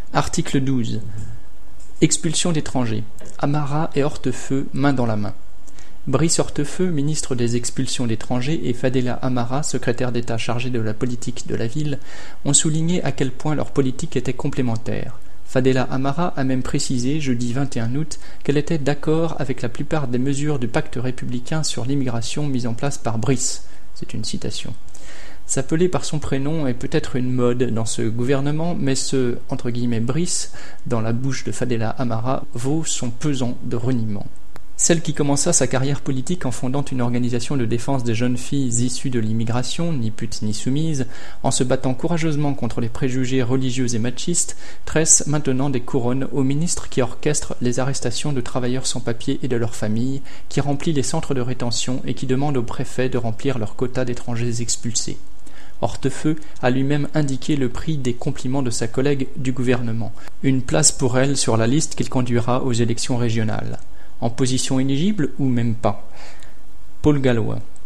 Article 12. Expulsion d'étrangers. Amara et Hortefeux, main dans la main. Brice Hortefeux, ministre des expulsions d'étrangers, et Fadela Amara, secrétaire d'État chargé de la politique de la ville, ont souligné à quel point leur politique était complémentaire. Fadela Amara a même précisé, jeudi 21 août, qu'elle était d'accord avec la plupart des mesures du pacte républicain sur l'immigration mises en place par Brice. C'est une citation. S'appeler par son prénom est peut-être une mode dans ce gouvernement, mais ce « Brice » dans la bouche de Fadela Amara vaut son pesant de reniement. Celle qui commença sa carrière politique en fondant une organisation de défense des jeunes filles issues de l'immigration, ni putes ni soumises, en se battant courageusement contre les préjugés religieux et machistes, tresse maintenant des couronnes au ministre qui orchestre les arrestations de travailleurs sans papier et de leurs familles, qui remplit les centres de rétention et qui demande aux préfets de remplir leur quota d'étrangers expulsés. Hortefeux a lui-même indiqué le prix des compliments de sa collègue du gouvernement, une place pour elle sur la liste qu'il conduira aux élections régionales. En position éligible ou même pas. Paul Gallois.